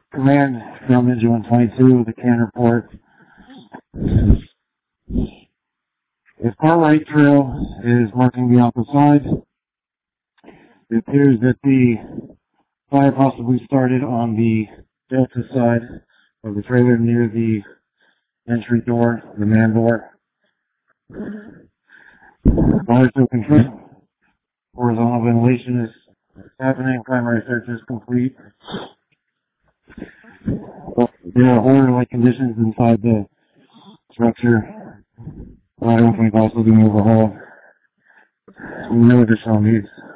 Command from Ninja 122, the can report. The far right trail is marking the opposite side. It appears that the fire possibly started on the delta side of the trailer near the entry door, the man door. Fire still controlled. Horizontal ventilation is happening. Primary search is complete. There are horror-like conditions inside the structure. I don't think also being overhauled. No additional needs.